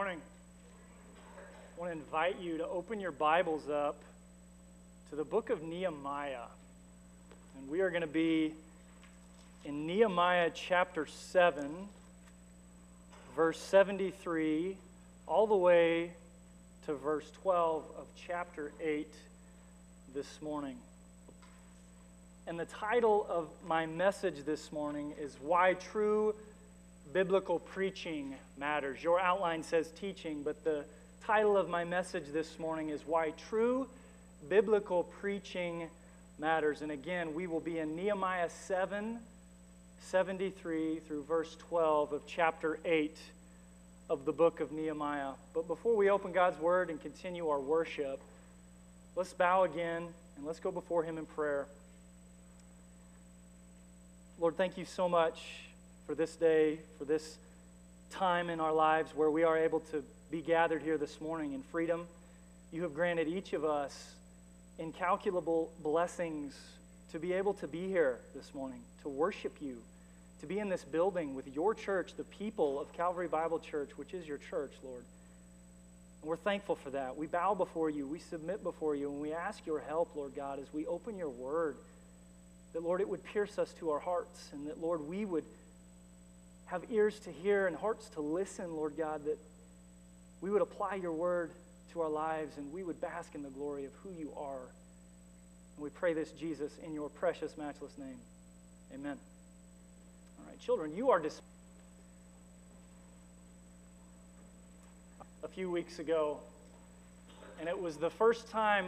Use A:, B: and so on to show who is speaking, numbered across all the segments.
A: morning. I want to invite you to open your Bibles up to the book of Nehemiah. And we are going to be in Nehemiah chapter 7, verse 73, all the way to verse 12 of chapter 8 this morning. And the title of my message this morning is Why True Biblical Preaching Matters. Your outline says teaching, but the title of my message this morning is Why True Biblical Preaching Matters. And again, we will be in Nehemiah 7:73 through verse 12 of chapter 8 of the book of Nehemiah. But before we open God's Word and continue our worship, let's bow again and let's go before Him in prayer. Lord, thank you so much for this day, for this time in our lives where we are able to be gathered here this morning in freedom. You have granted each of us incalculable blessings to be able to be here this morning, to worship you, to be in this building with your church, the people of Calvary Bible Church, which is your church, Lord. And we're thankful for that. We bow before you, we submit before you, and we ask your help, Lord God, as we open your word, that, Lord, it would pierce us to our hearts, and that, Lord, we would have ears to hear and hearts to listen, Lord God, that we would apply your word to our lives and we would bask in the glory of who you are. And we pray this, Jesus, in your precious, matchless name. Amen. All right, children, you are dismissed. A few weeks ago, and it was the first time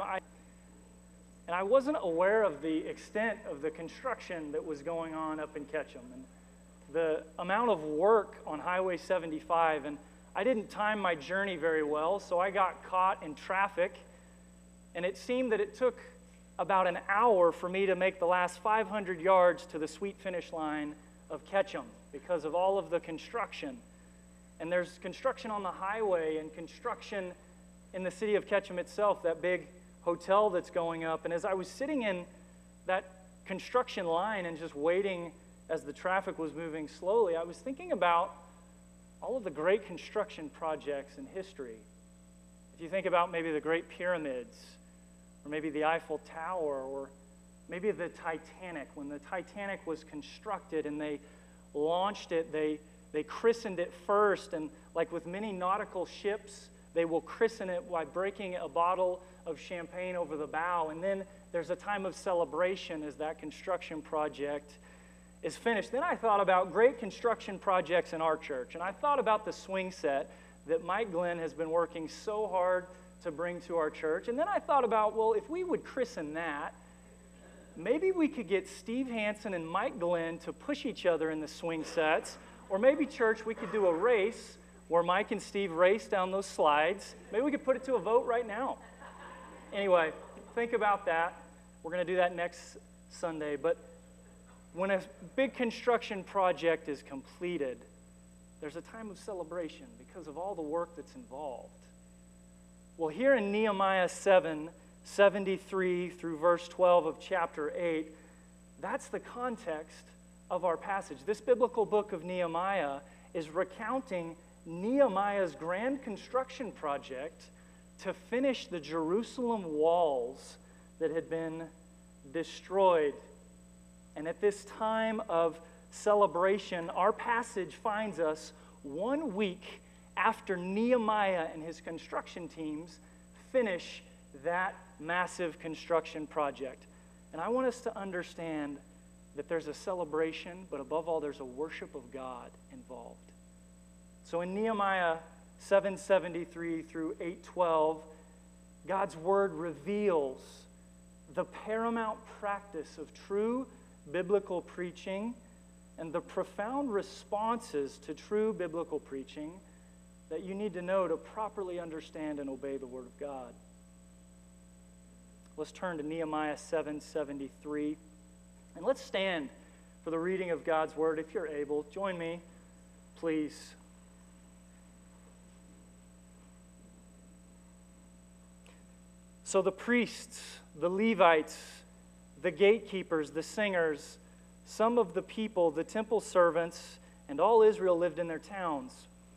A: I wasn't aware of the extent of the construction that was going on up in Ketchum and the amount of work on Highway 75. And I didn't time my journey very well, so I got caught in traffic. And it seemed that it took about an hour for me to make the last 500 yards to the sweet finish line of Ketchum because of all of the construction. And there's construction on the highway and construction in the city of Ketchum itself, that big hotel that's going up. And as I was sitting in that construction line and just waiting as the traffic was moving slowly, I was thinking about all of the great construction projects in history. If you think about maybe the Great Pyramids, or maybe the Eiffel Tower, or maybe the Titanic. When the Titanic was constructed and they launched it, they christened it first, and like with many nautical ships, they will christen it by breaking a bottle of champagne over the bow. And then there's a time of celebration as that construction project is finished. Then I thought about great construction projects in our church. And I thought about the swing set that Mike Glenn has been working so hard to bring to our church. And then I thought about, well, if we would christen that, maybe we could get Steve Hansen and Mike Glenn to push each other in the swing sets. Or maybe, church, we could do a race where Mike and Steve race down those slides. Maybe we could put it to a vote right now. Anyway, think about that. We're going to do that next Sunday. But when a big construction project is completed, there's a time of celebration because of all the work that's involved. Well, here in Nehemiah 7:73 through verse 12 of chapter 8, that's the context of our passage. This biblical book of Nehemiah is recounting Nehemiah's grand construction project to finish the Jerusalem walls that had been destroyed. And at this time of celebration, our passage finds us 1 week after Nehemiah and his construction teams finish that massive construction project. And I want us to understand that there's a celebration, but above all, there's a worship of God involved. So in Nehemiah 7:73 through 8:12, God's word reveals the paramount practice of true biblical preaching and the profound responses to true biblical preaching that you need to know to properly understand and obey the word of God. Let's turn to Nehemiah 7:73, and let's stand for the reading of God's word. If you're able, join me, please. So the priests, the Levites, the gatekeepers, the singers, some of the people, the temple servants, and all Israel lived in their towns.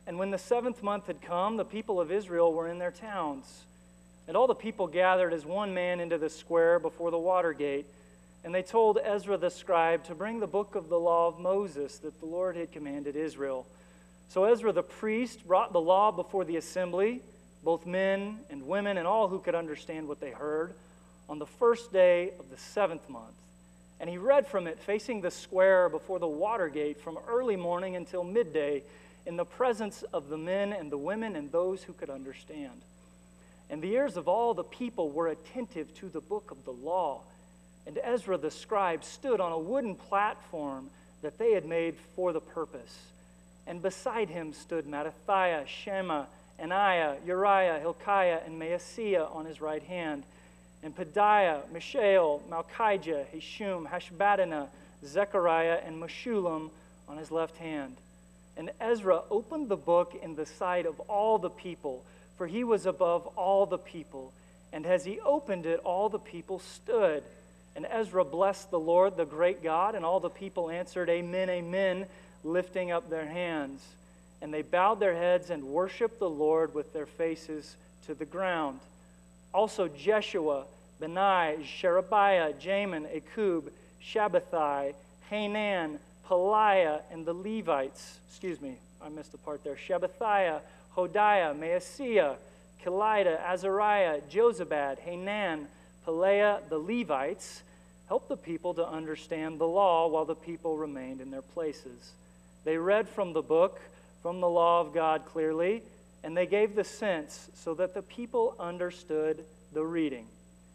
A: And when the 7th month had come, the people of Israel were in their towns. And all the people gathered as one man into the square before the water gate. And they told Ezra the scribe to bring the book of the law of Moses that the Lord had commanded Israel. So Ezra the priest brought the law before the assembly, both men and women and all who could understand what they heard, on the first day of the 7th month. And he read from it facing the square before the water gate from early morning until midday, in the presence of the men and the women and those who could understand. And the ears of all the people were attentive to the book of the law. And Ezra the scribe stood on a wooden platform that they had made for the purpose. And beside him stood Mattathiah, Shema, Ananiah, Uriah, Hilkiah, and Maaseiah on his right hand, and Pedaiah, Mishael, Malchijah, Hashum, Hashbaddanah, Zechariah, and Meshullam on his left hand. And Ezra opened the book in the sight of all the people, for he was above all the people. And as he opened it, all the people stood. And Ezra blessed the Lord, the great God, and all the people answered, Amen, Amen, lifting up their hands. And they bowed their heads and worshiped the Lord with their faces to the ground. Also Jeshua, Benai, Sherebiah, Jamin, Akub, Shabbathai, Hanan, Peliah, and the Levites. Excuse me, I missed a part there. Shabbathiah, Hodiah, Maaseiah, Kelida, Azariah, Jozabad, Hanan, Peliah, the Levites, helped the people to understand the law while the people remained in their places. They read from the book, from the law of God clearly, and they gave the sense so that the people understood the reading.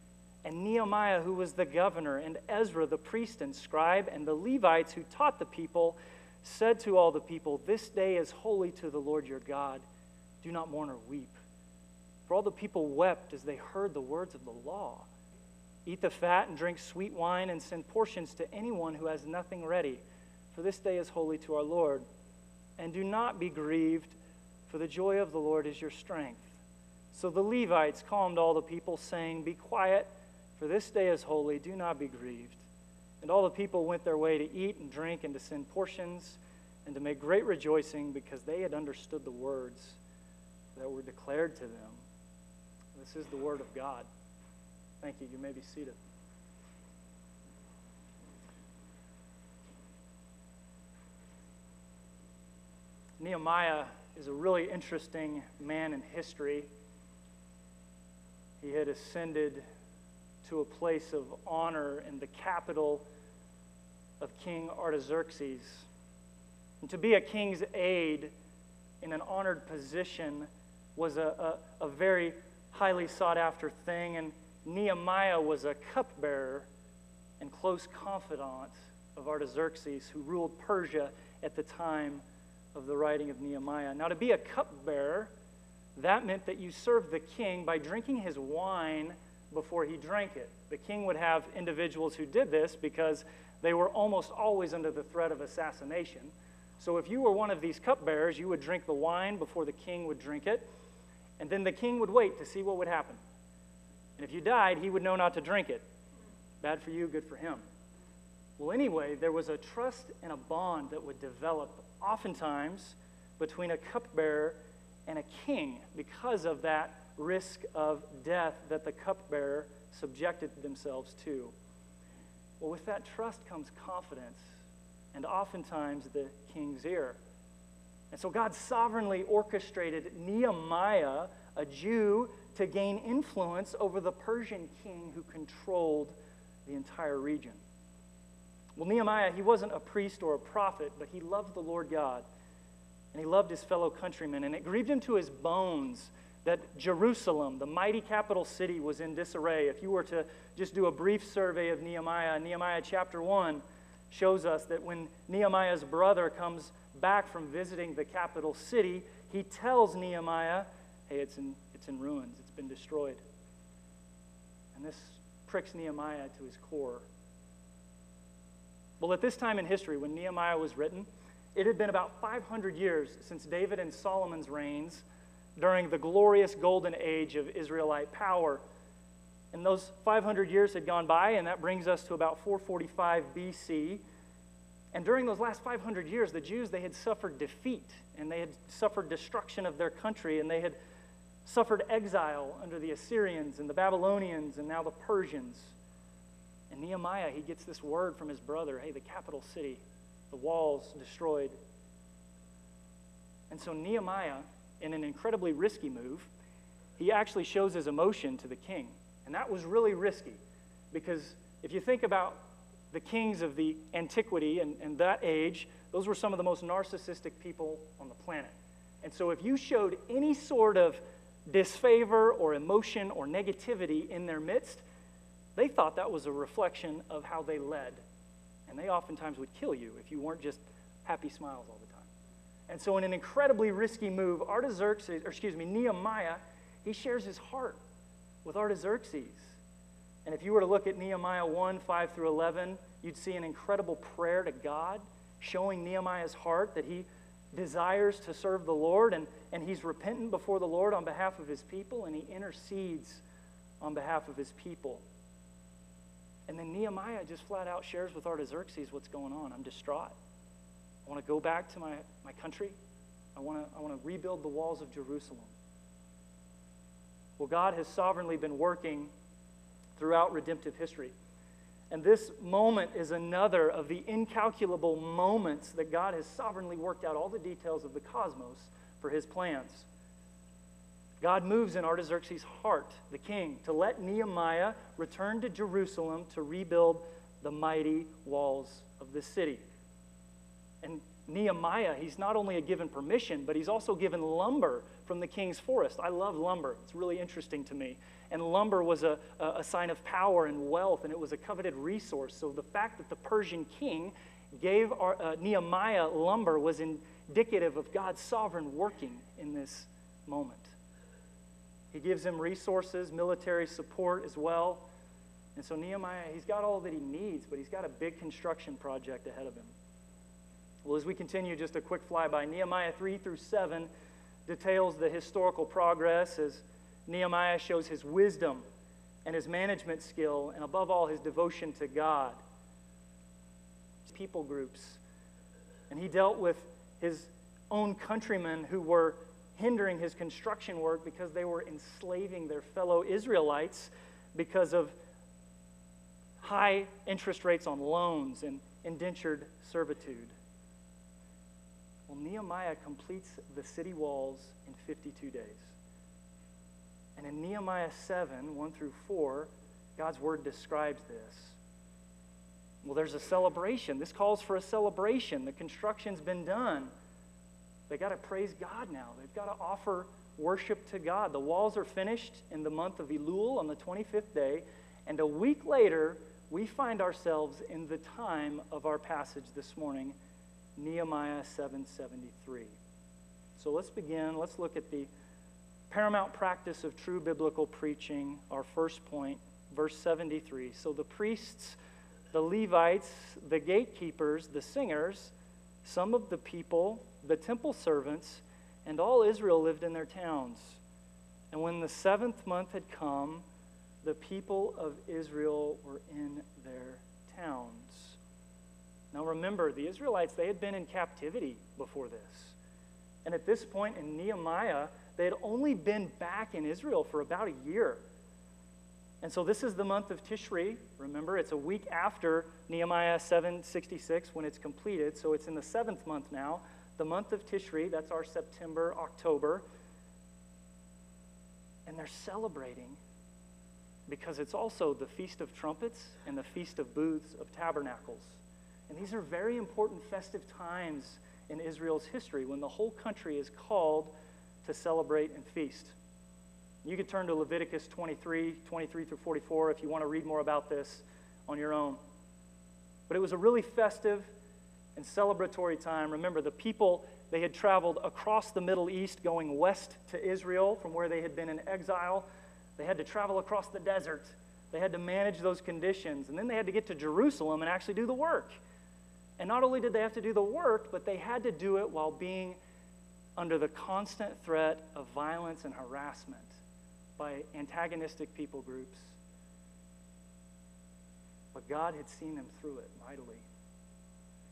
A: And Nehemiah, who was the governor, and Ezra, the priest and scribe, and the Levites who taught the people, said to all the people, This day is holy to the Lord your God. Do not mourn or weep. For all the people wept as they heard the words of the law. Eat the fat and drink sweet wine and send portions to anyone who has nothing ready, for this day is holy to our Lord. And do not be grieved, for the joy of the Lord is your strength. So the Levites calmed all the people, saying, Be quiet, for this day is holy, do not be grieved. And all the people went their way to eat and drink and to send portions and to make great rejoicing, because they had understood the words that were declared to them. This is the word of God. Thank you. You may be seated. Nehemiah is a really interesting man in history. He had ascended to a place of honor in the capital of King Artaxerxes. And to be a king's aide in an honored position was a very highly sought-after thing, and Nehemiah was a cupbearer and close confidant of Artaxerxes, who ruled Persia at the time of the writing of Nehemiah. Now, to be a cupbearer, that meant that you served the king by drinking his wine before he drank it. The king would have individuals who did this because they were almost always under the threat of assassination. So if you were one of these cupbearers, you would drink the wine before the king would drink it, and then the king would wait to see what would happen. And if you died, he would know not to drink it. Bad for you, good for him. Well, anyway, there was a trust and a bond that would develop oftentimes between a cupbearer and a king because of that risk of death that the cupbearer subjected themselves to. Well, with that trust comes confidence, and oftentimes the king's ear. And so God sovereignly orchestrated Nehemiah, a Jew, to gain influence over the Persian king who controlled the entire region. Well, Nehemiah, he wasn't a priest or a prophet, but he loved the Lord God, and he loved his fellow countrymen, and it grieved him to his bones that Jerusalem, the mighty capital city, was in disarray. If you were to just do a brief survey of Nehemiah, Nehemiah chapter 1 shows us that when Nehemiah's brother comes back from visiting the capital city, he tells Nehemiah, hey, it's in ruins, it's been destroyed. And this pricks Nehemiah to his core. Well, at this time in history, when Nehemiah was written, it had been about 500 years since David and Solomon's reigns during the glorious golden age of Israelite power. And those 500 years had gone by, and that brings us to about 445 BC. And during those last 500 years, the Jews, they had suffered defeat, and they had suffered destruction of their country, and they had suffered exile under the Assyrians and the Babylonians and now the Persians. And Nehemiah, he gets this word from his brother, hey, the capital city, the walls destroyed. And so Nehemiah, in an incredibly risky move, he actually shows his emotion to the king. And that was really risky, because if you think about the kings of the antiquity and that age, those were some of the most narcissistic people on the planet. And so if you showed any sort of disfavor or emotion or negativity in their midst, they thought that was a reflection of how they led. And they oftentimes would kill you if you weren't just happy smiles all the time. And so in an incredibly risky move, Nehemiah, he shares his heart with Artaxerxes. And if you were to look at Nehemiah 1, 5 through 11, you'd see an incredible prayer to God, showing Nehemiah's heart that he desires to serve the Lord, and he's repentant before the Lord on behalf of his people, and he intercedes on behalf of his people. And then Nehemiah just flat out shares with Artaxerxes what's going on. I'm distraught. I want to go back to my country. I want to rebuild the walls of Jerusalem. Well, God has sovereignly been working throughout redemptive history. And this moment is another of the incalculable moments that God has sovereignly worked out all the details of the cosmos for his plans. God moves in Artaxerxes' heart, the king, to let Nehemiah return to Jerusalem to rebuild the mighty walls of the city. And Nehemiah, he's not only given permission, but he's also given lumber from the king's forest. I love lumber. It's really interesting to me. And lumber was a sign of power and wealth, and it was a coveted resource. So the fact that the Persian king gave Nehemiah lumber was indicative of God's sovereign working in this moment. He gives him resources, military support as well. And so Nehemiah, he's got all that he needs, but he's got a big construction project ahead of him. Well, as we continue, just a quick flyby. Nehemiah 3 through 7 details the historical progress as Nehemiah shows his wisdom and his management skill, and above all, his devotion to God. People groups. And he dealt with his own countrymen who were hindering his construction work because they were enslaving their fellow Israelites because of high interest rates on loans and indentured servitude. Well, Nehemiah completes the city walls in 52 days. And in Nehemiah 7, 1 through 4, God's word describes this. Well, there's a celebration. This calls for a celebration. The construction's been done. They got to praise God now. They've got to offer worship to God. The walls are finished in the month of Elul on the 25th day. And a week later, we find ourselves in the time of our passage this morning, Nehemiah 7:73. So let's begin. Let's look at the paramount practice of true biblical preaching, our first point, verse 73. So the priests, the Levites, the gatekeepers, the singers, some of the people, the temple servants, and all Israel lived in their towns. And when the 7th month had come, the people of Israel were in their towns. Now remember, the Israelites, they had been in captivity before this. And at this point in Nehemiah, they had only been back in Israel for about a year. And so this is the month of Tishri. Remember, it's a week after Nehemiah 7:66 when it's completed. So it's in the 7th month now. The month of Tishri, that's our September, October. And they're celebrating because it's also the Feast of Trumpets and the Feast of Booths of Tabernacles. And these are very important festive times in Israel's history when the whole country is called to celebrate and feast. You could turn to Leviticus 23 through 44 if you want to read more about this on your own. But it was a really festive and celebratory time. Remember, the people, they had traveled across the Middle East going west to Israel from where they had been in exile. They had to travel across the desert. They had to manage those conditions. And then they had to get to Jerusalem and actually do the work. And not only did they have to do the work, but they had to do it while being under the constant threat of violence and harassment by antagonistic people groups. But God had seen them through it mightily. And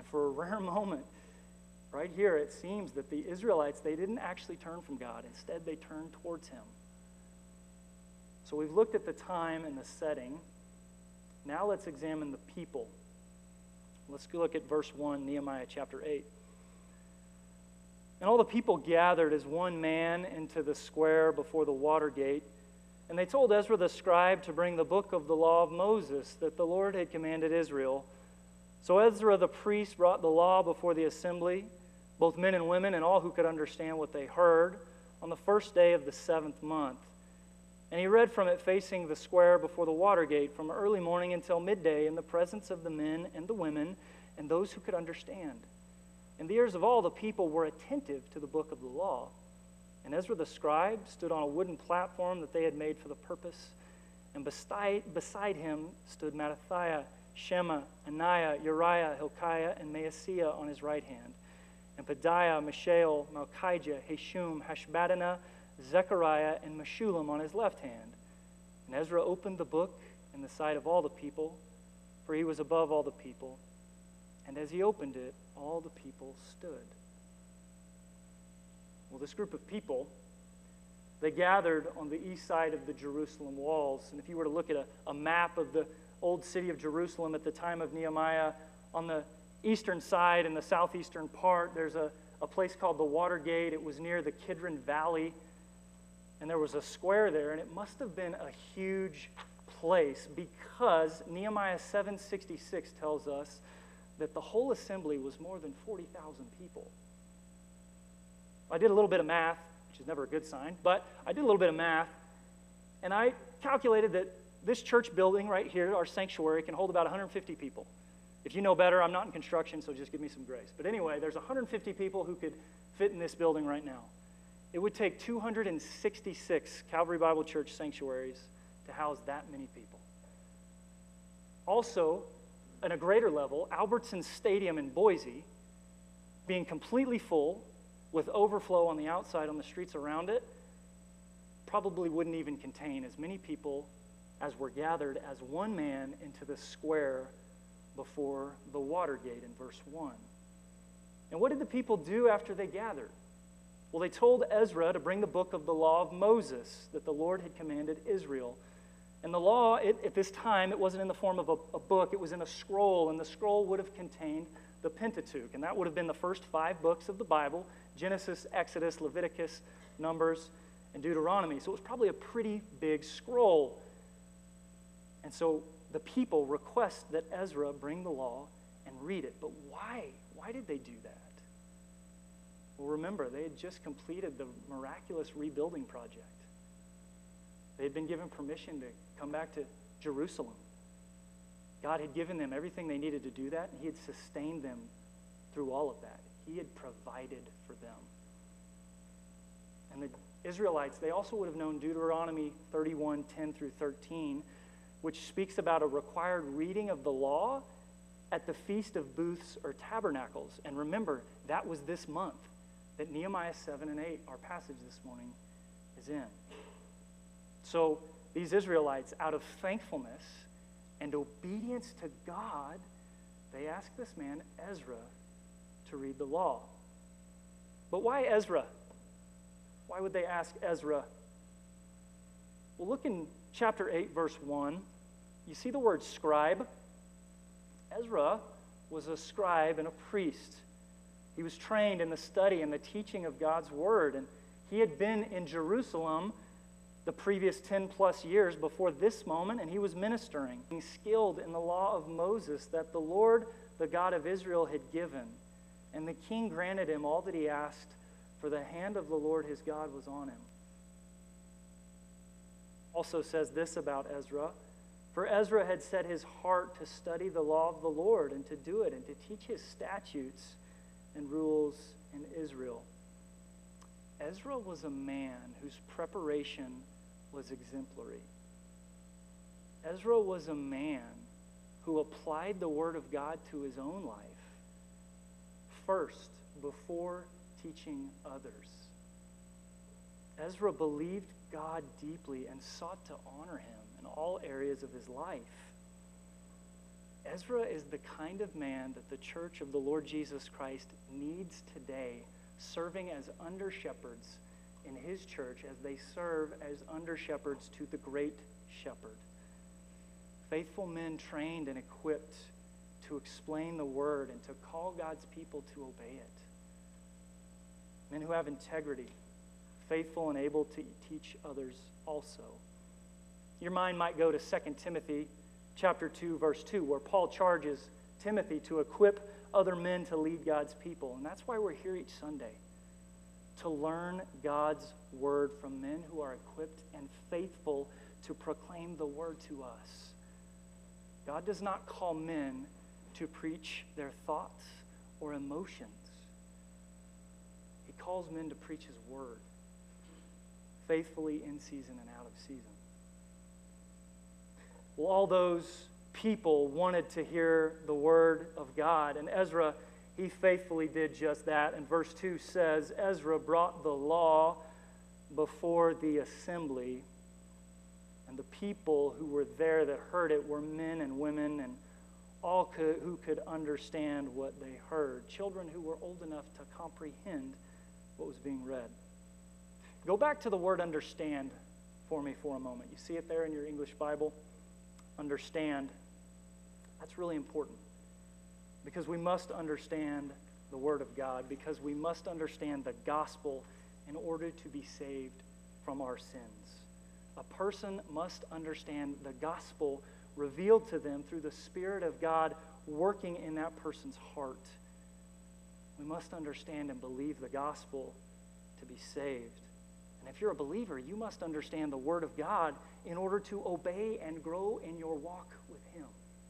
A: for a rare moment, right here, it seems that the Israelites, they didn't actually turn from God. Instead, they turned towards him. So we've looked at the time and the setting. Now let's examine the people. Let's go look at verse 1, Nehemiah chapter 8. And all the people gathered as one man into the square before the water gate, and they told Ezra the scribe to bring the book of the law of Moses that the Lord had commanded Israel. So Ezra the priest brought the law before the assembly, both men and women and all who could understand what they heard, on the first day of the 7th month. And he read from it facing the square before the water gate from early morning until midday in the presence of the men and the women and those who could understand. And the ears of all the people were attentive to the book of the law. And Ezra the scribe stood on a wooden platform that they had made for the purpose. And beside him stood Mattathiah, Shema, Ananiah, Uriah, Hilkiah, and Maaseiah on his right hand. And Pedaiah, Mishael, Malchijah, Hashum, Hashbaddanah, Zechariah, and Meshullam on his left hand. And Ezra opened the book in the sight of all the people, for he was above all the people. And as he opened it, all the people stood. Well, this group of people, they gathered on the east side of the Jerusalem walls. And if you were to look at a map of the old city of Jerusalem at the time of Nehemiah, on the eastern side in the southeastern part, there's a place called the Water Gate. It was near the Kidron Valley. And there was a square there, and it must have been a huge place because Nehemiah 7:66 tells us that the whole assembly was more than 40,000 people. I did a little bit of math, which is never a good sign, but I did a little bit of math, and I calculated that this church building right here, our sanctuary, can hold about 150 people. If you know better, I'm not in construction, so just give me some grace. But anyway, there's 150 people who could fit in this building right now. It would take 266 Calvary Bible Church sanctuaries to house that many people. Also, on a greater level, Albertson Stadium in Boise, being completely full with overflow on the outside on the streets around it, probably wouldn't even contain as many people as were gathered as one man into the square before the water gate in verse 1. And what did the people do after they gathered? Well, they told Ezra to bring the book of the law of Moses that the Lord had commanded Israel. And the law, at this time, it wasn't in the form of a book, it was in a scroll, and the scroll would have contained the Pentateuch, and that would have been the first 5 books of the Bible: Genesis, Exodus, Leviticus, Numbers, and Deuteronomy. So it was probably a pretty big scroll. And so the people request that Ezra bring the law and read it. But why? Why did they do that? Well, remember, they had just completed the miraculous rebuilding project. They had been given permission to come back to Jerusalem. God had given them everything they needed to do that, and he had sustained them through all of that. He had provided for them. And the Israelites, they also would have known Deuteronomy 31:10 through 13, which speaks about a required reading of the law at the Feast of Booths or Tabernacles. And remember, that was this month that Nehemiah 7 and 8, our passage this morning, is in. So these Israelites, out of thankfulness and obedience to God, they asked this man, Ezra, to read the law. But why Ezra? Why would they ask Ezra? Well, look in chapter 8, verse 1. You see the word scribe? Ezra was a scribe and a priest. He was trained in the study and the teaching of God's word, and he had been in Jerusalem the previous 10 plus years before this moment, and he was ministering, being skilled in the law of Moses that the Lord, the God of Israel, had given. And the king granted him all that he asked, for the hand of the Lord his God was on him. Also says this about Ezra: for Ezra had set his heart to study the law of the Lord and to do it and to teach his statutes and rules in Israel. Ezra was a man whose preparation was exemplary. Ezra was a man who applied the word of God to his own life first before teaching others. Ezra believed God deeply and sought to honor him in all areas of his life. Ezra is the kind of man that the church of the Lord Jesus Christ needs today, serving as under-shepherds in his church as they serve as under-shepherds to the great shepherd. Faithful men trained and equipped to explain the word and to call God's people to obey it. Men who have integrity, faithful and able to teach others also. Your mind might go to 2 Timothy chapter 2, verse 2, where Paul charges Timothy to equip other men to lead God's people. And that's why we're here each Sunday, to learn God's word from men who are equipped and faithful to proclaim the word to us. God does not call men to preach their thoughts or emotions. He calls men to preach his word, faithfully in season and out of season. Well, all those people wanted to hear the word of God, and Ezra, he faithfully did just that. And verse 2 says, Ezra brought the law before the assembly, and the people who were there that heard it were men and women and all who could understand what they heard, children who were old enough to comprehend what was being read. Go back to the word understand for me for a moment. You see it there in your English Bible? Understand. That's really important because we must understand the Word of God, because we must understand the gospel in order to be saved from our sins. A person must understand the gospel revealed to them through the Spirit of God working in that person's heart. We must understand and believe the gospel to be saved. And if you're a believer, you must understand the Word of God in order to obey and grow in your walk with Him.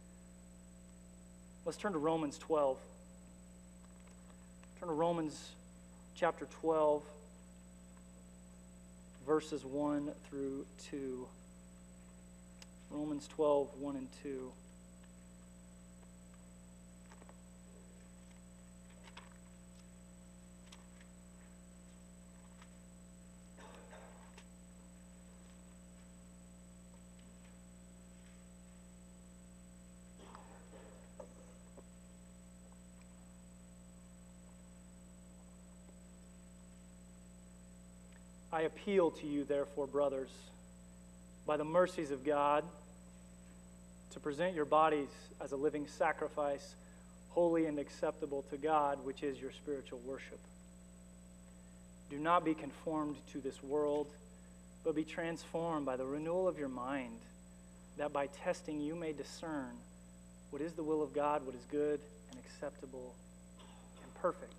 A: Let's turn to Romans 12. Turn to Romans chapter 12, verses 1 through 2. Romans 12, 1 and 2. I appeal to you, therefore, brothers, by the mercies of God, to present your bodies as a living sacrifice, holy and acceptable to God, which is your spiritual worship. Do not be conformed to this world, but be transformed by the renewal of your mind, that by testing you may discern what is the will of God, what is good and acceptable and perfect.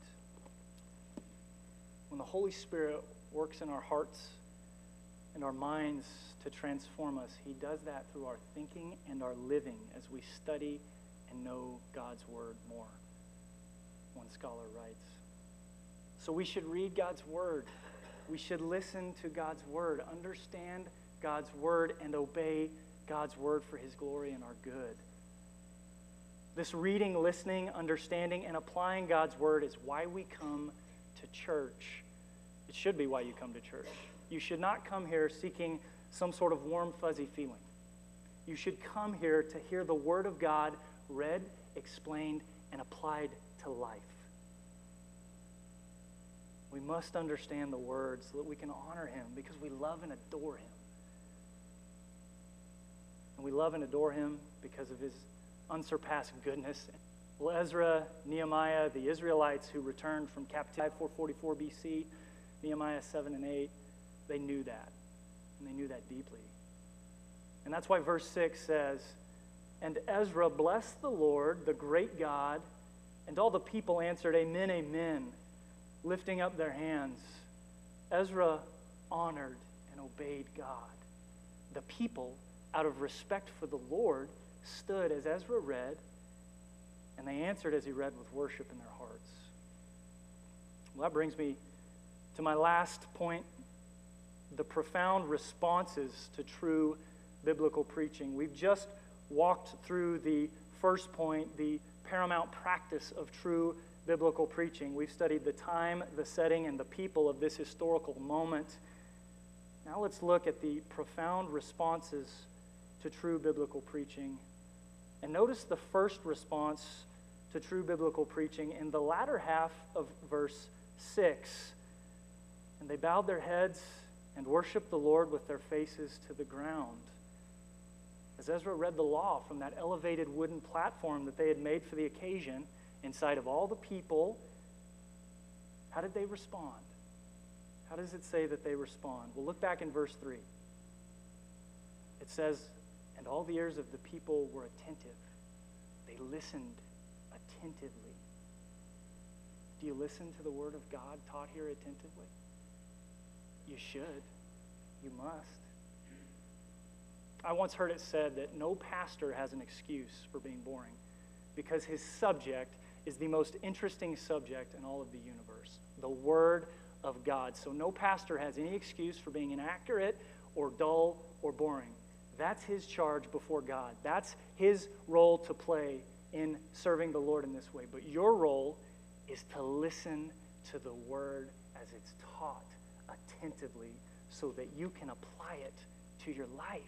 A: When the Holy Spirit works in our hearts and our minds to transform us, He does that through our thinking and our living as we study and know God's Word more, one scholar writes. So we should read God's Word. We should listen to God's Word, understand God's Word, and obey God's Word for His glory and our good. This reading, listening, understanding, and applying God's Word is why we come to church. It should be why you come to church. You should not come here seeking some sort of warm, fuzzy feeling. You should come here to hear the Word of God read, explained, and applied to life. We must understand the Word so that we can honor Him because we love and adore Him. And we love and adore Him because of His unsurpassed goodness. Well, Ezra, Nehemiah, the Israelites who returned from captivity 444 BC, Nehemiah 7 and 8, they knew that. And they knew that deeply. And that's why verse 6 says, And Ezra blessed the Lord, the great God, and all the people answered, Amen, amen, lifting up their hands. Ezra honored and obeyed God. The people, out of respect for the Lord, stood as Ezra read, and they answered as he read with worship in their hearts. Well, that brings me to my last point, the profound responses to true biblical preaching. We've just walked through the first point, the paramount practice of true biblical preaching. We've studied the time, the setting, and the people of this historical moment. Now let's look at the profound responses to true biblical preaching And notice the first response to true biblical preaching in the latter half of verse 6. And they bowed their heads and worshiped the Lord with their faces to the ground. As Ezra read the law from that elevated wooden platform that they had made for the occasion in sight of all the people, how did they respond? How does it say that they respond? Well, look back in verse 3. It says, and all the ears of the people were attentive. They listened attentively. Do you listen to the word of God taught here attentively? You should. You must. I once heard it said that no pastor has an excuse for being boring because his subject is the most interesting subject in all of the universe, the Word of God. So no pastor has any excuse for being inaccurate or dull or boring. That's his charge before God. That's his role to play in serving the Lord in this way. But your role is to listen to the Word as it's taught attentively so that you can apply it to your life.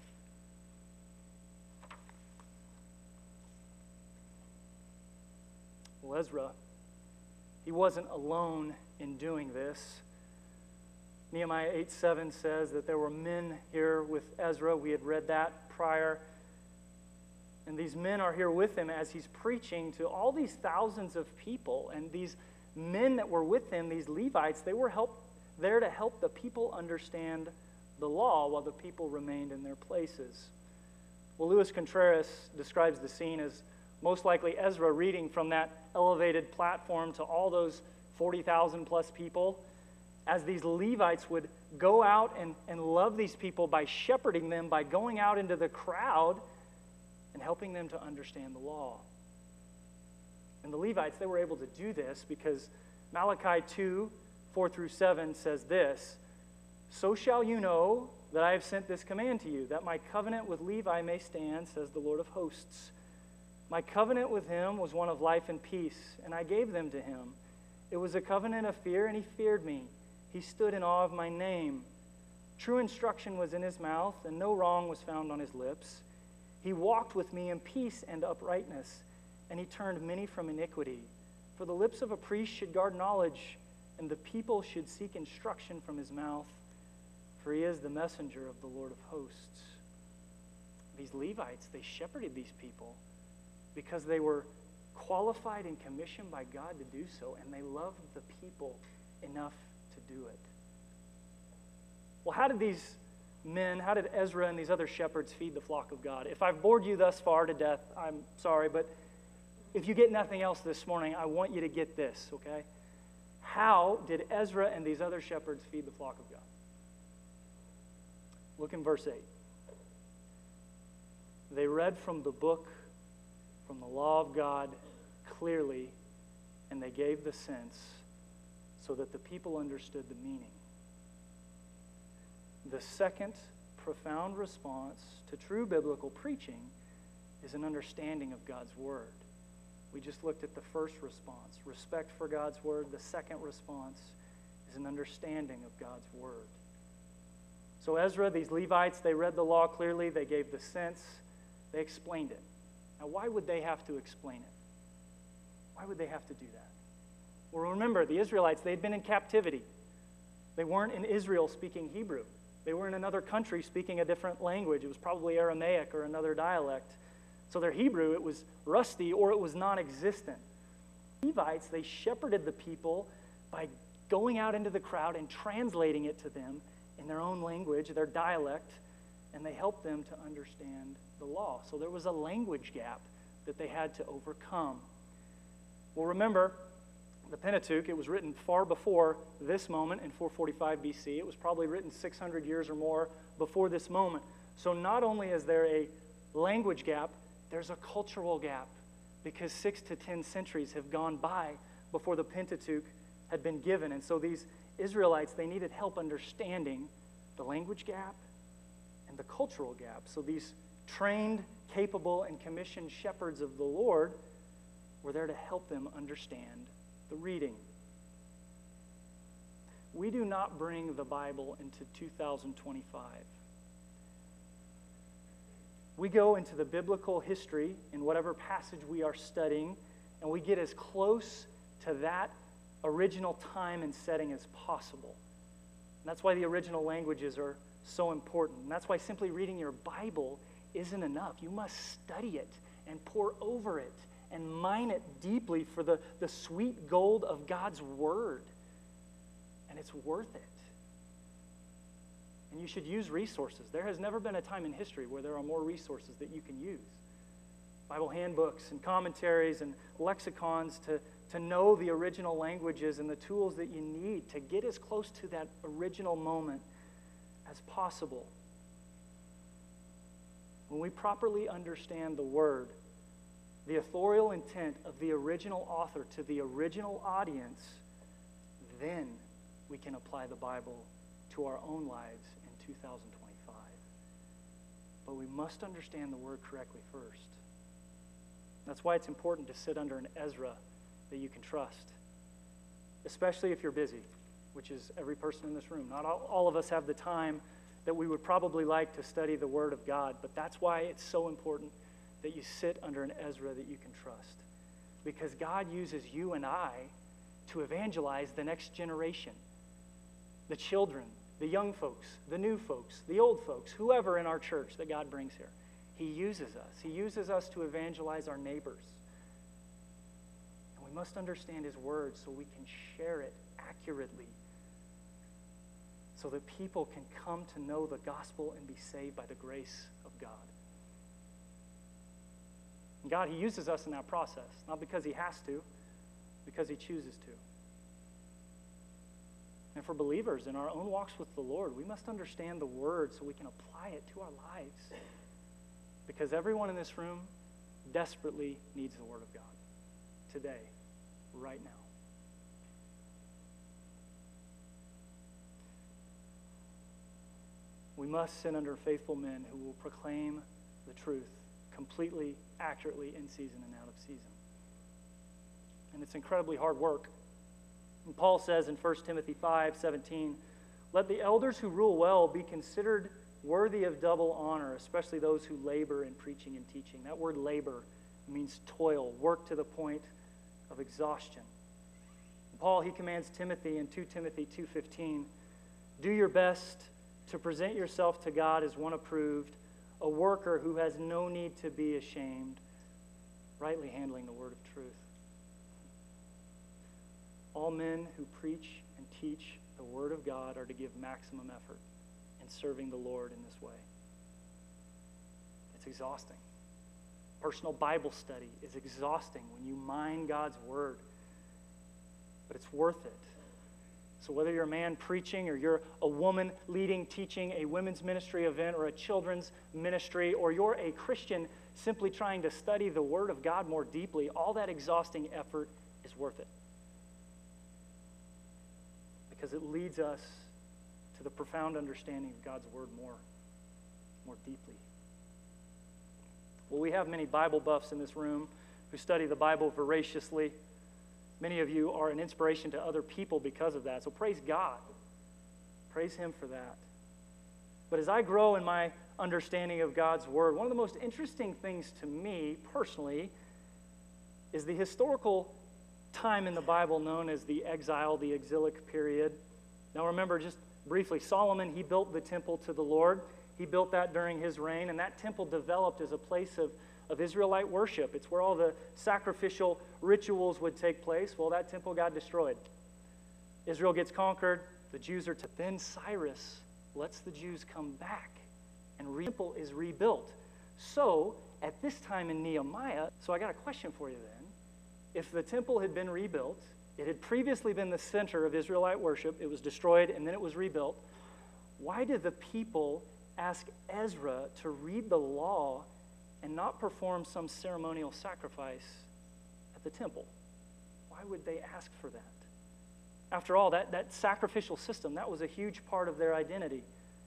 A: Well, Ezra, he wasn't alone in doing this. Nehemiah 8:7 says that there were men here with Ezra. We had read that prior. And these men are here with him as he's preaching to all these thousands of people. And these men that were with him, these Levites, they were there to help the people understand the law while the people remained in their places. Well, Luis Contreras describes the scene as most likely Ezra reading from that elevated platform to all those 40,000 plus people as these Levites would go out and love these people by shepherding them, by going out into the crowd and helping them to understand the law. And the Levites, they were able to do this because Malachi 2:4-7 says this, "So shall you know that I have sent this command to you, that my covenant with Levi may stand, says the Lord of hosts. My covenant with him was one of life and peace, and I gave them to him. It was a covenant of fear, and he feared me. He stood in awe of my name. True instruction was in his mouth, and no wrong was found on his lips. He walked with me in peace and uprightness, and he turned many from iniquity. For the lips of a priest should guard knowledge, and the people should seek instruction from his mouth, for he is the messenger of the Lord of hosts." These Levites, they shepherded these people because they were qualified and commissioned by God to do so, and they loved the people enough to do it. Well, how did Ezra and these other shepherds feed the flock of God? If I've bored you thus far to death, I'm sorry, but if you get nothing else this morning, I want you to get this, okay? How did Ezra and these other shepherds feed the flock of God? Look in verse 8. They read from the book, from the law of God clearly, and they gave the sense so that the people understood the meaning. The second profound response to true biblical preaching is an understanding of God's word. We just looked at the first response, respect for God's word. The second response is an understanding of God's word. So Ezra, these Levites, they read the law clearly, they gave the sense, they explained it. Now, why would they have to explain it? Why would they have to do that? Well, remember, the Israelites, they had been in captivity. They weren't in Israel speaking Hebrew. They were in another country speaking a different language. It was probably Aramaic or another dialect. So their Hebrew, it was rusty or it was non-existent. The Levites, they shepherded the people by going out into the crowd and translating it to them in their own language, their dialect, and they helped them to understand the law. So there was a language gap that they had to overcome. Well, remember, the Pentateuch, it was written far before this moment in 445 BC. It was probably written 600 years or more before this moment. So not only is there a language gap, there's a cultural gap because 6 to 10 centuries have gone by before the Pentateuch had been given. And so these Israelites, they needed help understanding the language gap and the cultural gap. So these trained, capable, and commissioned shepherds of the Lord were there to help them understand the reading. We do not bring the Bible into 2025. We go into the biblical history in whatever passage we are studying, and we get as close to that original time and setting as possible. And that's why the original languages are so important. And that's why simply reading your Bible isn't enough. You must study it and pore over it and mine it deeply for the sweet gold of God's Word. And it's worth it. And you should use resources. There has never been a time in history where there are more resources that you can use. Bible handbooks and commentaries and lexicons to know the original languages and the tools that you need to get as close to that original moment as possible. When we properly understand the Word, the authorial intent of the original author to the original audience, then we can apply the Bible to our own lives in 2025. But we must understand the Word correctly first. That's why it's important to sit under an Ezra that you can trust, especially if you're busy, which is every person in this room. Not all of us have the time that we would probably like to study the Word of God, but that's why it's so important that you sit under an Ezra that you can trust. Because God uses you and I to evangelize the next generation, the children, the young folks, the new folks, the old folks, whoever in our church that God brings here. He uses us. He uses us to evangelize our neighbors. And we must understand His Word so we can share it accurately, so that people can come to know the gospel and be saved by the grace of God. And God, He uses us in that process, not because He has to, because He chooses to. And for believers in our own walks with the Lord, we must understand the Word so we can apply it to our lives. Because everyone in this room desperately needs the Word of God today, right now. We must sit under faithful men who will proclaim the truth completely, accurately, in season and out of season. And it's incredibly hard work. And Paul says in 1 Timothy 5:17, "Let the elders who rule well be considered worthy of double honor, especially those who labor in preaching and teaching." That word labor means toil, work to the point of exhaustion. And Paul, he commands Timothy in 2 Timothy 2:15, "Do your best to present yourself to God as one approved, a worker who has no need to be ashamed, rightly handling the word of truth." All men who preach and teach the Word of God are to give maximum effort in serving the Lord in this way. It's exhausting. Personal Bible study is exhausting when you mine God's Word, but it's worth it. So whether you're a man preaching or you're a woman leading, teaching a women's ministry event or a children's ministry, or you're a Christian simply trying to study the Word of God more deeply, all that exhausting effort is worth it. Because it leads us to the profound understanding of God's Word more deeply. Well, we have many Bible buffs in this room who study the Bible voraciously. Many of you are an inspiration to other people because of that. So praise God. Praise Him for that. But as I grow in my understanding of God's Word, one of the most interesting things to me personally is the historical time in the Bible known as the exile, the exilic period. Now remember, just briefly, Solomon, he built the temple to the Lord. He built that during his reign, and that temple developed as a place of Israelite worship. It's where all the sacrificial rituals would take place. Well, that temple got destroyed. Israel gets conquered. The Jews are then Cyrus lets the Jews come back, and the temple is rebuilt. So, at this time in Nehemiah, so I got a question for you then. If the temple had been rebuilt, it had previously been the center of Israelite worship, it was destroyed, and then it was rebuilt, why did the people ask Ezra to read the law and not perform some ceremonial sacrifice at the temple? Why would they ask for that? After all, that sacrificial system, that was a huge part of their identity.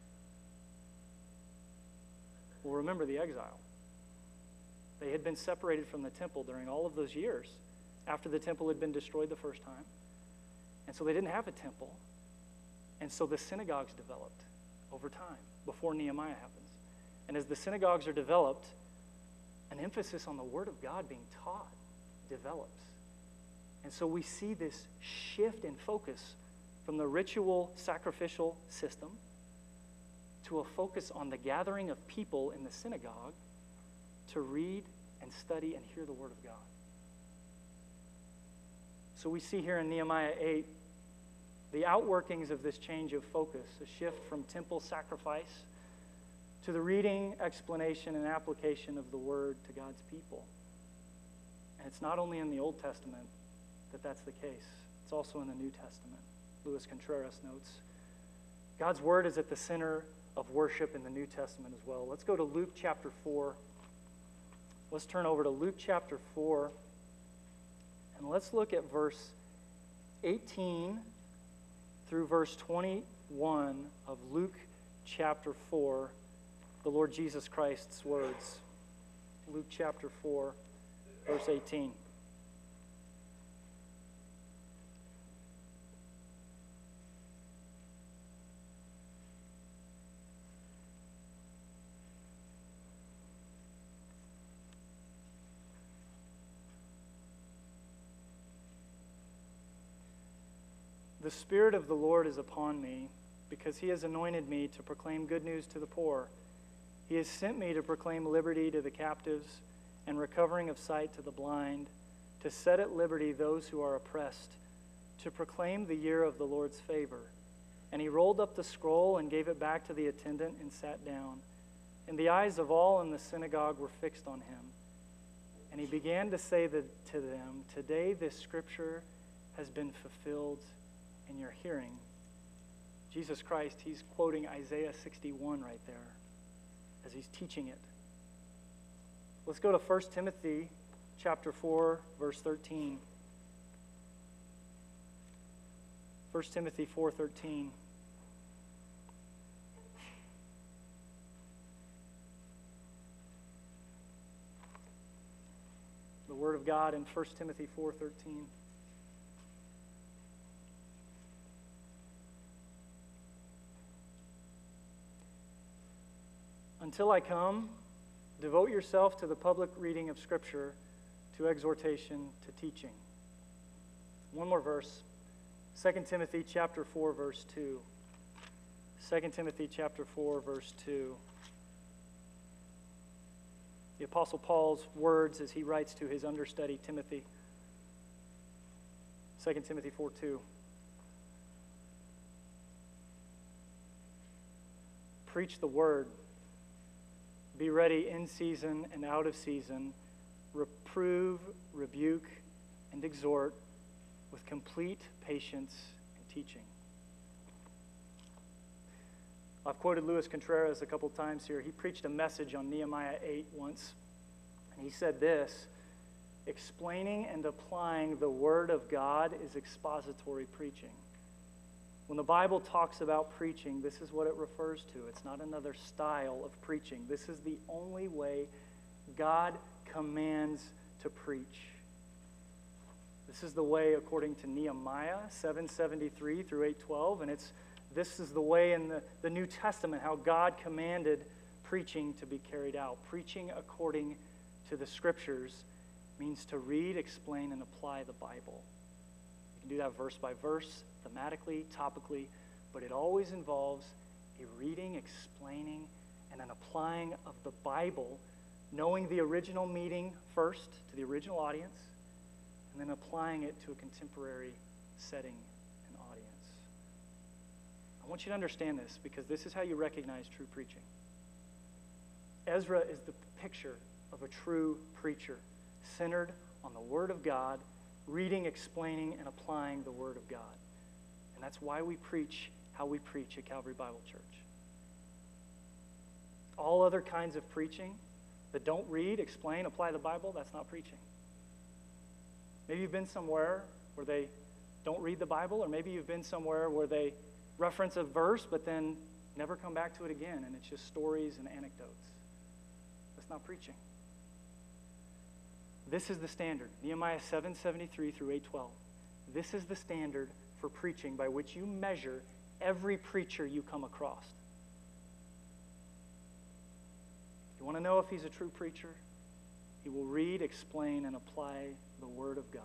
A: Well, remember the exile. They had been separated from the temple during all of those years after the temple had been destroyed the first time. And so they didn't have a temple. And so the synagogues developed over time before Nehemiah happens. And as the synagogues are developed, an emphasis on the Word of God being taught develops. And so we see this shift in focus from the ritual sacrificial system to a focus on the gathering of people in the synagogue to read and study and hear the Word of God. So we see here in Nehemiah 8 the outworkings of this change of focus, a shift from temple sacrifice to the reading, explanation, and application of the Word to God's people. And it's not only in the Old Testament that that's the case. It's also in the New Testament. Luis Contreras notes, God's Word is at the center of worship in the New Testament as well. Let's go to Luke chapter 4. Let's turn over to Luke chapter 4, and let's look at verse 18 through verse 21 of Luke chapter 4, the Lord Jesus Christ's words. Luke chapter 4, verse 18. The Spirit of the Lord is upon me, because he has anointed me to proclaim good news to the poor. He has sent me to proclaim liberty to the captives and recovering of sight to the blind, to set at liberty those who are oppressed, to proclaim the year of the Lord's favor. And he rolled up the scroll and gave it back to the attendant and sat down. And the eyes of all in the synagogue were fixed on him. And he began to say to them, "Today this scripture has been fulfilled in your hearing." Jesus Christ, he's quoting Isaiah 61 right there as he's teaching it. Let's go to 1 Timothy chapter 4, verse 13. 1 Timothy 4:13. The Word of God in 1 Timothy 4:13. Until I come, devote yourself to the public reading of Scripture, to exhortation, to teaching. One more verse. 2 Timothy chapter 4, verse 2. 2 Timothy chapter 4, verse 2. The Apostle Paul's words as he writes to his understudy Timothy. 2 Timothy 4:2. Preach the word. Be ready in season and out of season. Reprove, rebuke, and exhort with complete patience and teaching. I've quoted Luis Contreras a couple times here. He preached a message on Nehemiah 8 once, and he said this: explaining and applying the Word of God is expository preaching. When the Bible talks about preaching, this is what it refers to. It's not another style of preaching. This is the only way God commands to preach. This is the way according to Nehemiah 7:73 through 8:12, and this is the way in the New Testament how God commanded preaching to be carried out. Preaching according to the Scriptures means to read, explain, and apply the Bible. You can do that verse by verse, thematically, topically, but it always involves a reading, explaining, and an applying of the Bible, knowing the original meaning first to the original audience, and then applying it to a contemporary setting and audience. I want you to understand this, because this is how you recognize true preaching. Ezra is the picture of a true preacher, centered on the Word of God, reading, explaining, and applying the Word of God. And that's why we preach how we preach at Calvary Bible Church. All other kinds of preaching that don't read, explain, apply the Bible, that's not preaching. Maybe you've been somewhere where they don't read the Bible, or maybe you've been somewhere where they reference a verse but then never come back to it again, and it's just stories and anecdotes. That's not preaching. This is the standard. Nehemiah 7:73 through 8:12. This is the standard for preaching by which you measure every preacher you come across. You want to know if he's a true preacher? He will read, explain, and apply the Word of God.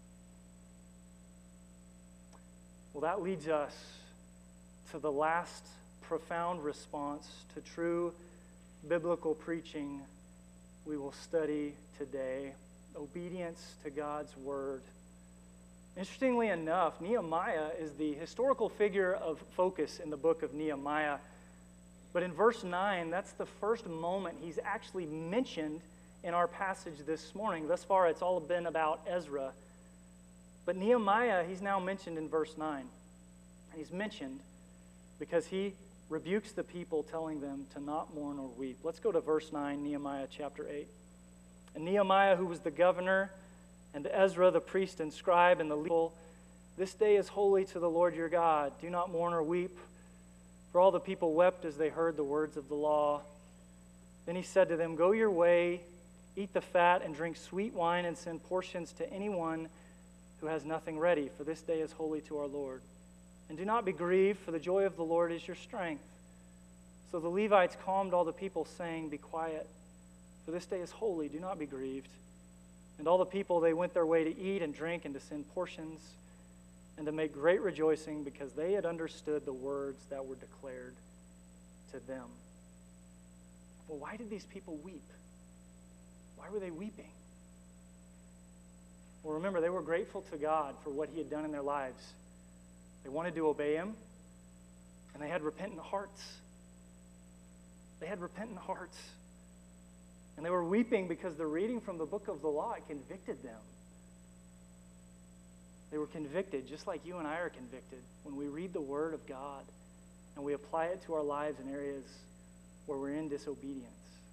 A: Well, that leads us to the last profound response to true biblical preaching we will study today: obedience to God's Word. Interestingly enough, Nehemiah is the historical figure of focus in the book of Nehemiah. But in verse 9, that's the first moment he's actually mentioned in our passage this morning. Thus far, it's all been about Ezra. But Nehemiah, he's now mentioned in verse 9. He's mentioned because he rebukes the people, telling them to not mourn or weep. Let's go to verse 9, Nehemiah chapter 8. And Nehemiah, who was the governor, and Ezra, the priest and scribe, and the Levite, this day is holy to the Lord your God. Do not mourn or weep. For all the people wept as they heard the words of the law. Then he said to them, go your way, eat the fat, and drink sweet wine, and send portions to anyone who has nothing ready, for this day is holy to our Lord. And do not be grieved, for the joy of the Lord is your strength. So the Levites calmed all the people, saying, be quiet, for this day is holy, do not be grieved. And all the people, they went their way to eat and drink and to send portions and to make great rejoicing, because they had understood the words that were declared to them. Well, why did these people weep? Why were they weeping? Well, remember, they were grateful to God for what he had done in their lives. They wanted to obey him, and they had repentant hearts. They had repentant hearts. And they were weeping because the reading from the book of the law, it convicted them. They were convicted, just like you and I are convicted, when we read the Word of God and we apply it to our lives in areas where we're in disobedience.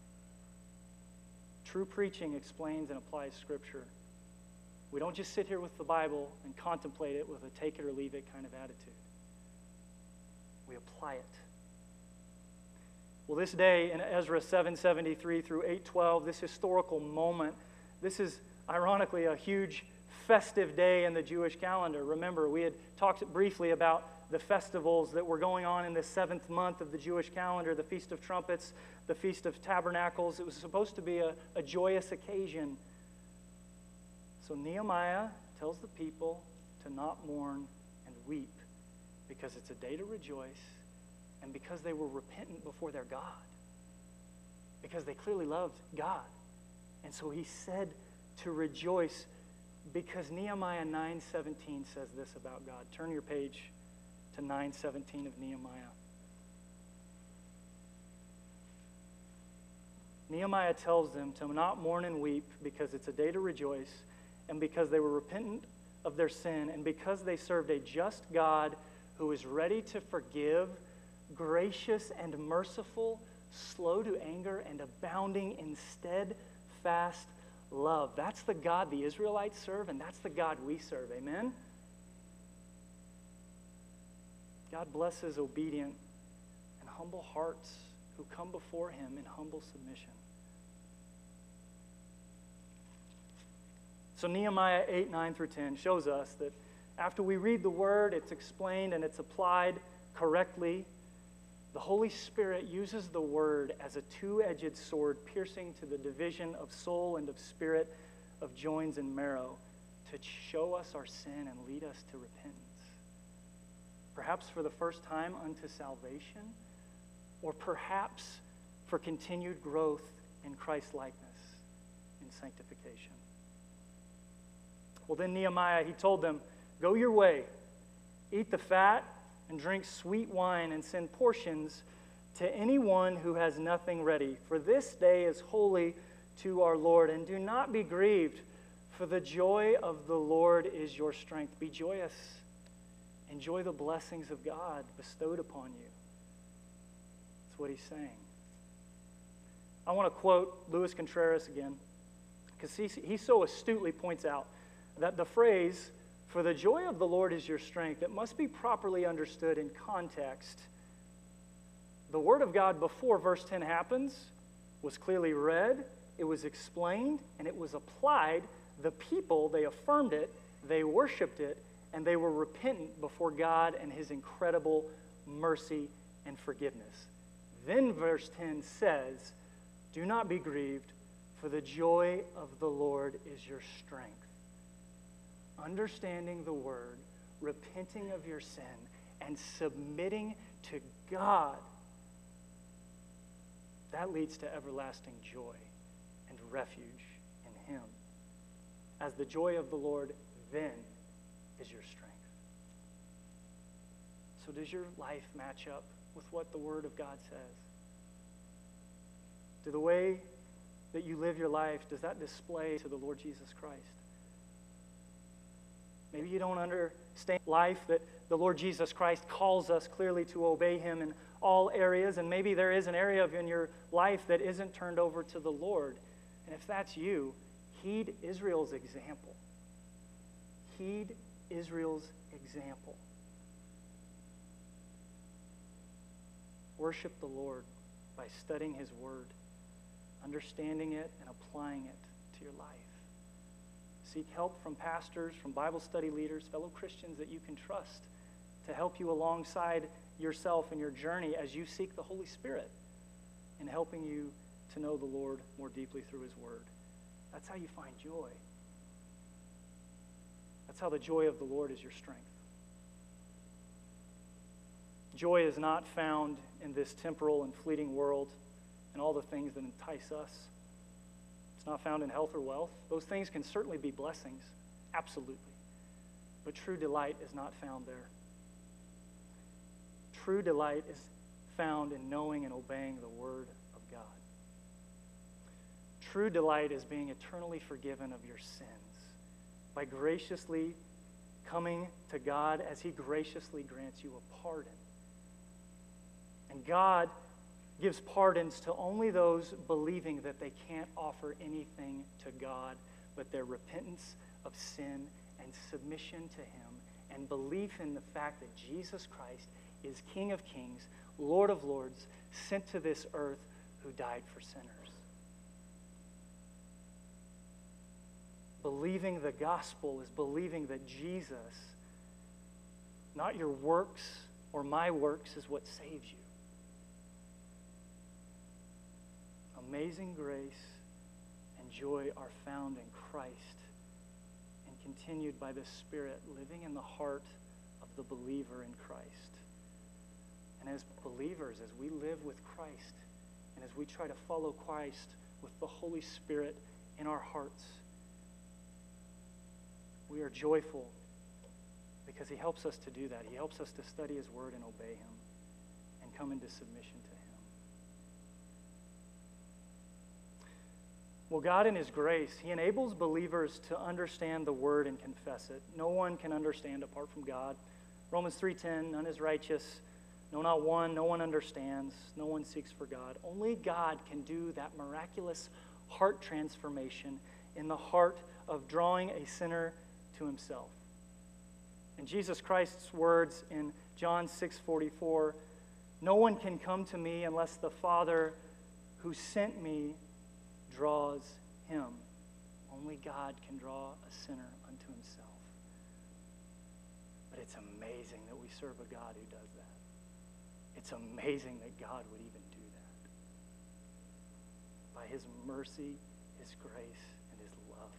A: True preaching explains and applies Scripture. We don't just sit here with the Bible and contemplate it with a take it or leave it kind of attitude. We apply it. Well, this day in Ezra 7:73 through 8:12, this historical moment, this is ironically a huge festive day in the Jewish calendar. Remember, we had talked briefly about the festivals that were going on in the 7th month of the Jewish calendar, the Feast of Trumpets, the Feast of Tabernacles. It was supposed to be a joyous occasion. So Nehemiah tells the people to not mourn and weep, because it's a day to rejoice, and because they were repentant before their God, because they clearly loved God. And so he said to rejoice, because Nehemiah 9:17 says this about God. Turn your page to 9:17 of Nehemiah. Nehemiah tells them to not mourn and weep, because it's a day to rejoice, and because they were repentant of their sin, and because they served a just God who is ready to forgive, gracious and merciful, slow to anger, and abounding in steadfast love. That's the God the Israelites serve, and that's the God we serve. Amen? God blesses obedient and humble hearts who come before him in humble submission. So Nehemiah 8:9 through 10 shows us that after we read the word, it's explained and it's applied correctly. The Holy Spirit uses the word as a two-edged sword, piercing to the division of soul and of spirit, of joints and marrow, to show us our sin and lead us to repentance. Perhaps for the first time unto salvation, or perhaps for continued growth in Christ-likeness, in sanctification. Well, then Nehemiah, he told them, go your way, eat the fat, and drink sweet wine, and send portions to anyone who has nothing ready. For this day is holy to our Lord. And do not be grieved, for the joy of the Lord is your strength. Be joyous. Enjoy the blessings of God bestowed upon you. That's what he's saying. I want to quote Louis Contreras again, because he so astutely points out that the phrase, for the joy of the Lord is your strength, it must be properly understood in context. The word of God before verse 10 happens was clearly read, it was explained, and it was applied. The people, they affirmed it, they worshiped it, and they were repentant before God and his incredible mercy and forgiveness. Then verse 10 says, Do not be grieved, for the joy of the Lord is your strength. Understanding the word, repenting of your sin, and submitting to God, that leads to everlasting joy and refuge in Him. As the joy of the Lord then is your strength. So does your life match up with what the Word of God says? Do the way that you live your life, does that display to the Lord Jesus Christ? Maybe you don't understand life that the Lord Jesus Christ calls us clearly to obey Him in all areas, and maybe there is an area in your life that isn't turned over to the Lord. And if that's you, heed Israel's example. Heed Israel's example. Worship the Lord by studying His Word, understanding it, and applying it to your life. Seek help from pastors, from Bible study leaders, fellow Christians that you can trust to help you alongside yourself in your journey as you seek the Holy Spirit in helping you to know the Lord more deeply through His Word. That's how you find joy. That's how the joy of the Lord is your strength. Joy is not found in this temporal and fleeting world and all the things that entice us. It's not found in health or wealth. Those things can certainly be blessings, absolutely. But true delight is not found there. True delight is found in knowing and obeying the Word of God. True delight is being eternally forgiven of your sins by graciously coming to God as He graciously grants you a pardon. And God gives pardons to only those believing that they can't offer anything to God but their repentance of sin and submission to Him and belief in the fact that Jesus Christ is King of Kings, Lord of Lords, sent to this earth who died for sinners. Believing the gospel is believing that Jesus, not your works or my works, is what saves you. Amazing grace and joy are found in Christ and continued by the Spirit living in the heart of the believer in Christ. And as believers, as we live with Christ and as we try to follow Christ with the Holy Spirit in our hearts, we are joyful because He helps us to do that. He helps us to study His Word and obey Him and come into submission to Him. Well, God in His grace, He enables believers to understand the Word and confess it. No one can understand apart from God. Romans 3:10, none is righteous, no, not one, no one understands, no one seeks for God. Only God can do that miraculous heart transformation in the heart of drawing a sinner to Himself. In Jesus Christ's words in John 6:44, no one can come to me unless the Father who sent me draws him. Only God can draw a sinner unto Himself. But it's amazing that we serve a God who does that. It's amazing that God would even do that. By His mercy, His grace, and His love.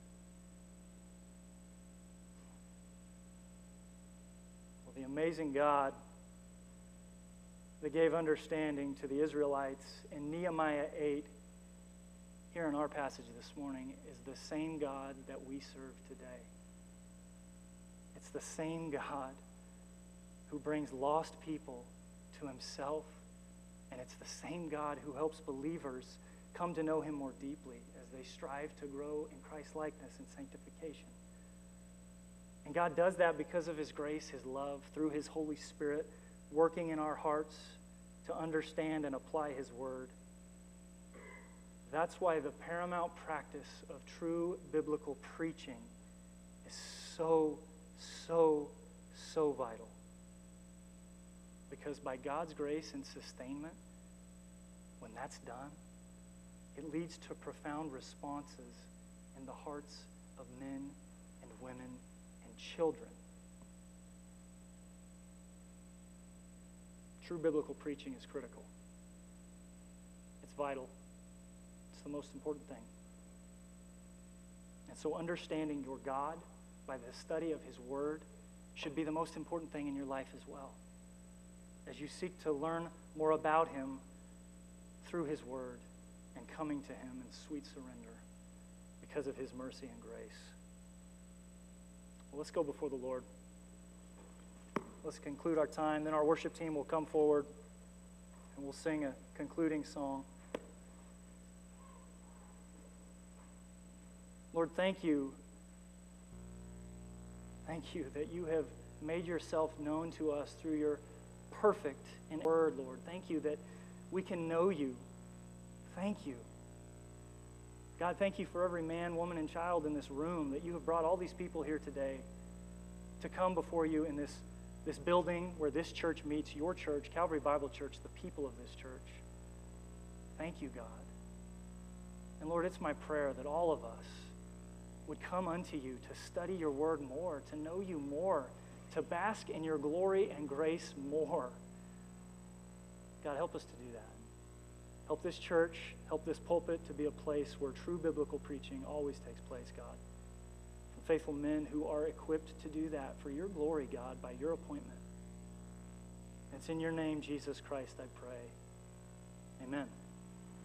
A: Well, the amazing God that gave understanding to the Israelites in Nehemiah 8, here in our passage this morning, is the same God that we serve today. It's the same God who brings lost people to Himself, and it's the same God who helps believers come to know Him more deeply as they strive to grow in Christ-likeness and sanctification. And God does that because of His grace, His love, through His Holy Spirit working in our hearts to understand and apply His Word. That's why the paramount practice of true biblical preaching is so vital. Because by God's grace and sustainment, when that's done, it leads to profound responses in the hearts of men and women and children. True biblical preaching is critical. It's vital. the most important thing. And so understanding your God by the study of his word should be the most important thing in your life as well, as you seek to learn more about him through his word and coming to him in sweet surrender because of his mercy and grace. Well, let's go before the Lord. Let's conclude our time. Then our worship team will come forward and we'll sing a concluding song. Lord, thank you. Thank you that you have made yourself known to us through your perfect and word, Lord. Thank you that we can know you. Thank you. God, thank you for every man, woman, and child in this room, that you have brought all these people here today to come before you in this building where this church meets, your church, Calvary Bible Church, the people of this church. Thank you, God. And Lord, it's my prayer that all of us would come unto you to study your word more, to know you more, to bask in your glory and grace more. God, help us to do that. Help this church, help this pulpit to be a place where true biblical preaching always takes place, God. From faithful men who are equipped to do that for your glory, God, by your appointment. It's in your name, Jesus Christ, I pray. Amen.